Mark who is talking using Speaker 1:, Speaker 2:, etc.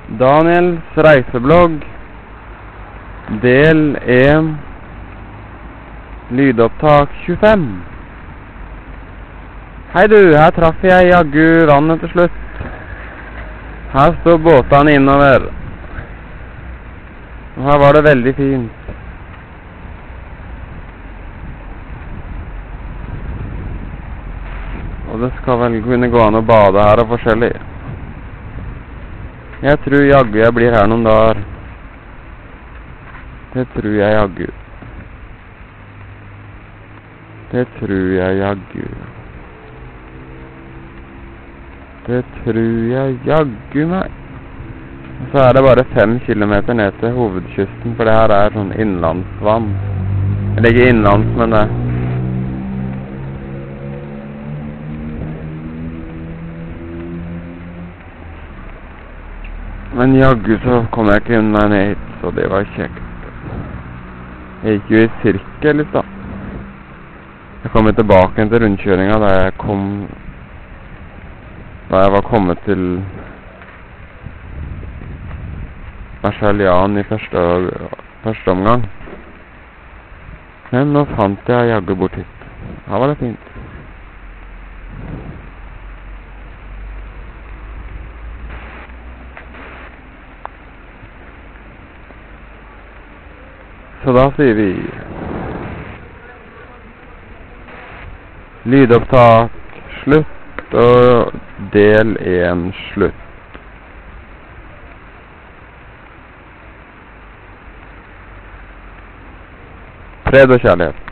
Speaker 1: Daniels reiseblogg, del 1, lydopptak 25. Hei du, her traff jeg jaggu vannet til slutt. Her står båtene innover. Og her var det veldig fint. Og det skal vel kunne gå an å bade her og forskjellig. Jeg tror jaggu jeg blir her noen dager. Det tror jeg jaggu. Det tror jeg jaggu. Det tror jeg jaggu meg. Og så er det bare 5 kilometer ned til hovedkysten, for det her er sånn innlandsvann. Eller ikke innlands, men det. Men jaggu så kom jeg ikke meg ned hit, så det var kjekt. Jeg gikk jo i sirkel litt da. Jeg kom tilbake til rundkjøringa da jeg var kommet til Versailles i første omgang. Men nå fant jeg jaggu bort hit. Her var det fint. Så da sier vi lydopptak slutt og del 1 slutt. Fred og kjærlighet.